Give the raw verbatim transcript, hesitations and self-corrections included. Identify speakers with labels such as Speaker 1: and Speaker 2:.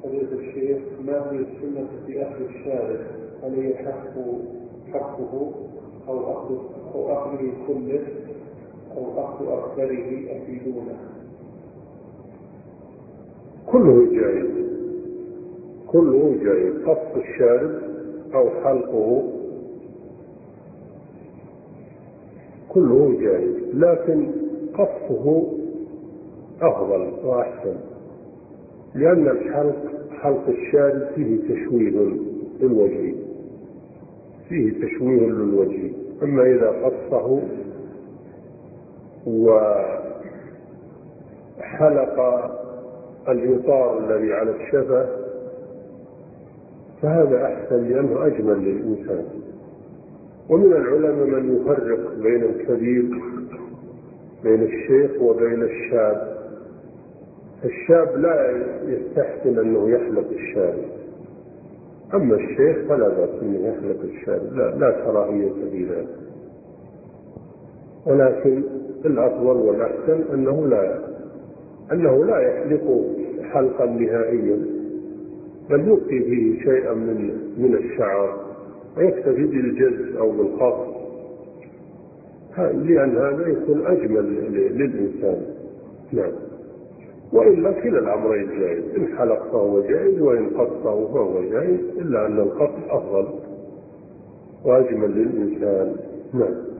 Speaker 1: فضيلة الشيخ، ما هي السنة في أخذ الشارب؟ هل هي حق حقه أو أخذ أو أخذه كله أو أخذ أكثره؟ أفيدونا.
Speaker 2: كله جائز، كله جائز، قص الشارب أو حلقه كله جائز، لكن قصه أفضل وأحسن، لأن الحلق حلق الشارب فيه تشويه للوجه، فيه تشويه للوجه. أما إذا قصه وحلق الإطار الذي على الشفة فهذا أحسن، لأنه أجمل للإنسان. ومن العلماء من يفرق بين الكبير، بين الشيخ وبين الشاب. الشاب لا يستحسن أنه يحلق الشارب، أما الشيخ فلا بأس أنه يحلق الشارب، لا, لا كراهية في ذلك، ولكن الأفضل والأحسن أنه لا أنه لا يحلق حلقا نهائيا، بل يبقي فيه شيئا من من الشعر ويكتفي بالجز أو بالخط، لأن هذا يكون أجمل للإنسان. نعم. وإلا كلا الأمرين جائز، إن حلق فهو جائز وإن قصه فهو جائز، إلا أن القص أفضل وأجمل للإنسان. نعم.